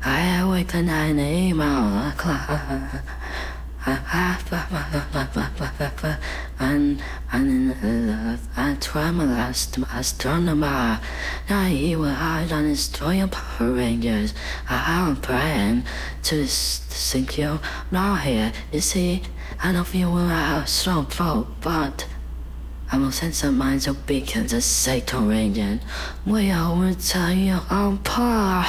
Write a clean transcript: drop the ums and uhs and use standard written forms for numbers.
I awake the night email and I try my last to astronomer. Now he will hide on his destroying Power Rangers. I'm praying to sink you. Now here, you see, I don't feel we're out so boat, but I will send some minds of beacons as Satan Rangers. We all will tell you on par.